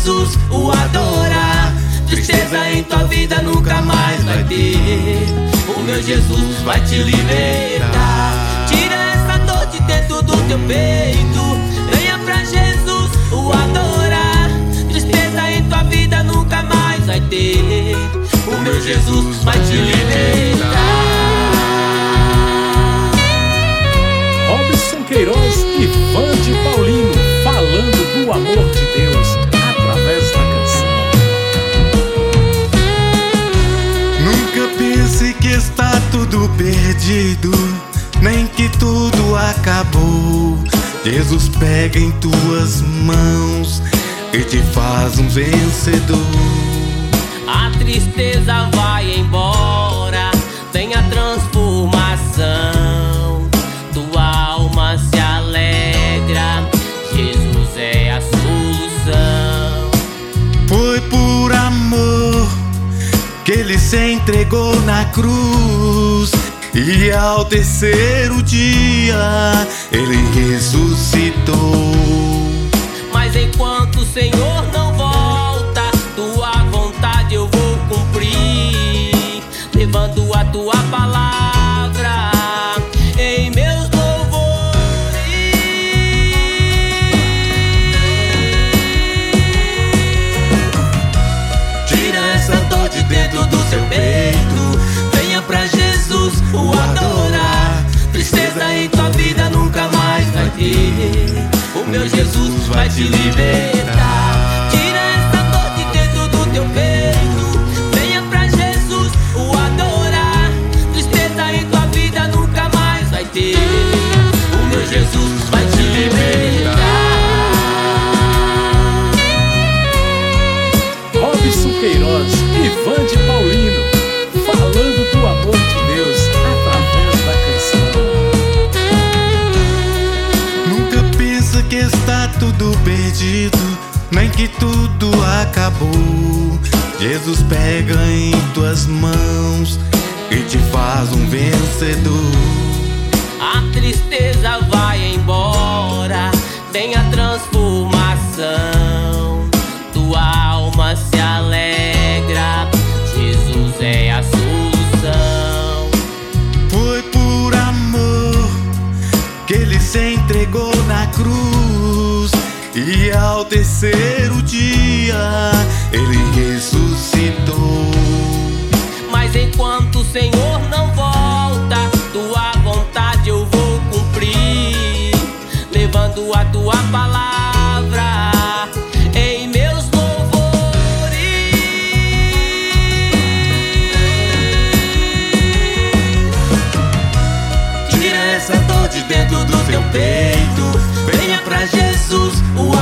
Jesus, o adorar. Tristeza em tua vida nunca mais vai ter. O meu Jesus vai te libertar. Tira essa dor de dentro do teu peito. Venha pra Jesus, o adorar. Tristeza em tua vida nunca mais vai ter. O meu Jesus vai te libertar. Robson Queiroz e Vande Paulino, falando do amor de Deus através da canção. Nunca pense que está tudo perdido, nem que tudo acabou. Jesus pega em tuas mãos e te faz um vencedor. A tristeza vai embora, vem a transformação. Tua alma se alegra, Jesus é a solução. Foi por amor que ele se entregou na cruz, e ao terceiro dia ele ressuscitou. Mas enquanto o Senhor não volta, tua vontade eu vou cumprir, levando a tua palavra em meus louvores. Tira essa dor de dentro do seu peito. Venha pra Jesus, o adorar. Tristeza em tua vida nunca mais vai ter. O meu Jesus vai te libertar. Tira essa dor de dentro do teu peito. Venha pra Jesus, o adorar. Tristeza em tua vida nunca mais vai ter. O meu Jesus vai te libertar. Robson Queiroz e Vande Paulino, falando do amor de Deus através da canção. Nunca pensa que está tudo perdido, nem que tudo acabou. Jesus pega em tuas mãos e te faz um vencedor. A tristeza vai embora, vem a transformação. Tua alma se alegra, Jesus é a solução. Foi por amor que ele se entregou na cruz, e ao terceiro dia ele ressuscitou. Mas enquanto o Senhor não volta, tua vontade eu vou cumprir, levando a tua palavra em meus louvores. Tira essa dor de dentro do teu peito. Venha pra Jesus, o